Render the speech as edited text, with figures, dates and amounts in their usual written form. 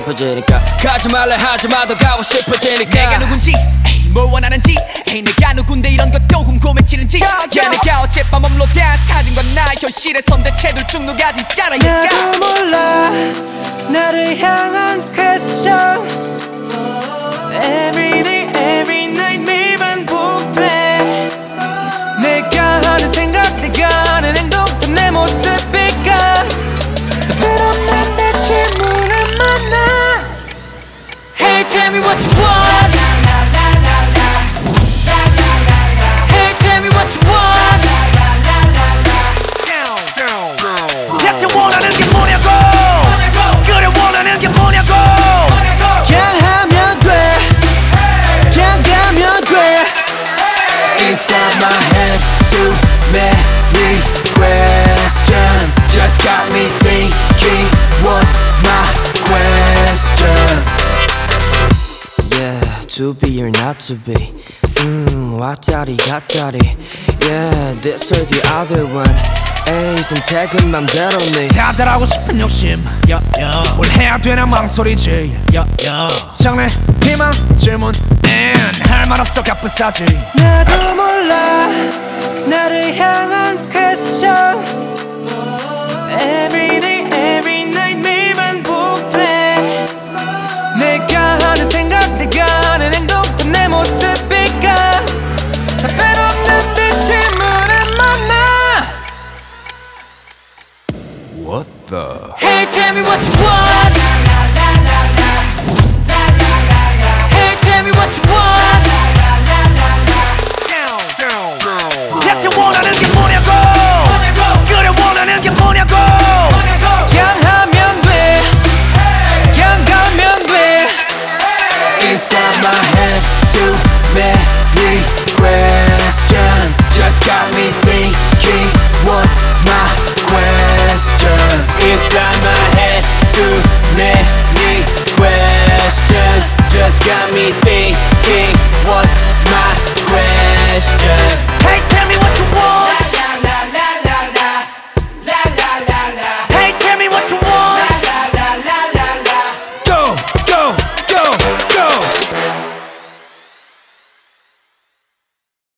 싶어지니까 가지 말래 하지마 더 가고 싶어지니까 내가 누군지 에이, 뭘 원하는지 에이, 내가 누군데 이런 것도 궁금해지는지 야 내가 어젯밤 업로드한 사진과 나 현실에선 대체 둘 중 누가 진짜라니까 나도 몰라 나를 향한 question Every day every night 매일 반복돼 내가 하는 생각 내가 하는 행동 내 모습일까 답변없는 내 질문을 만나 Hey tell me what you want Hey tell me what you want 대체 원하는 게 뭐냐고 그래 원하는 게 뭐냐고 그냥 하면 돼 그냥 가면 돼 Inside my head too many questions Just got me thinking what's my question Yeah, to be or not to be 왔다리 갔다리 Yeah, this or the other one 에이 선택은 맘대로니 다 잘하고 싶은 욕심 뭘 해야 되나 망설이지 장래 희망 질문 할 말 없어 가쁜 사지 나도 몰라 나를 향한 question Every day every night 매일 반복돼 내가 하는 생각 내가 하는 행동 내 모습일까 답변 없는 내 질문을 만나 What the Hey tell me what you want Hey tell me what you want 대체 원하는 게 뭐냐고 그래 원하는 게 뭐냐고 그냥 하면 돼 그냥 가면 돼 Inside my head too many questions Just got me thinking what's my question Inside my head too many questions Just got me thinking what's my question